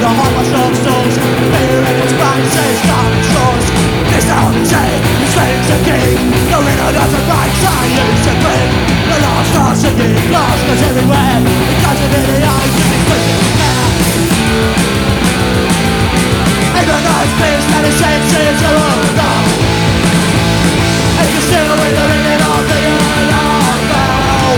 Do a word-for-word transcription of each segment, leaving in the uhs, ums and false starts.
the heart my soul soars. Fear and its fantasies, dark shores. This odyssey is fading to keep. The winner doesn't break, so I use to breathe. The last stars singing, glass goes everywhere. It doesn't in the eyes, it's freaking care. Even though it's pierced and it's senses are all gone. And you're still with the ringing of the alarm bell.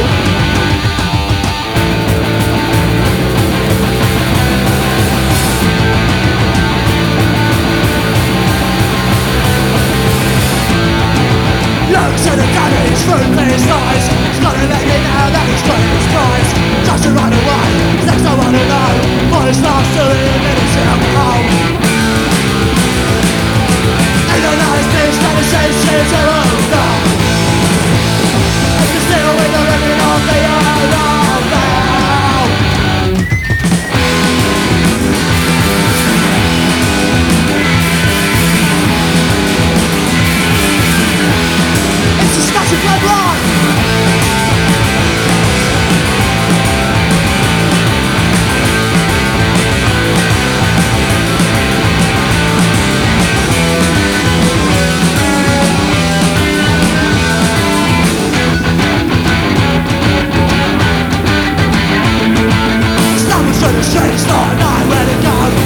Looks at the damage through his eyes. It's gonna let me know that he's got his prize. Just to run away, next I wanna know what it's lost to him in his alcohol. And the nice things that his senses are all gone. And you're still with the ringing of the alarm bell. It's a static red line. Standing through the streets, not knowing where to go.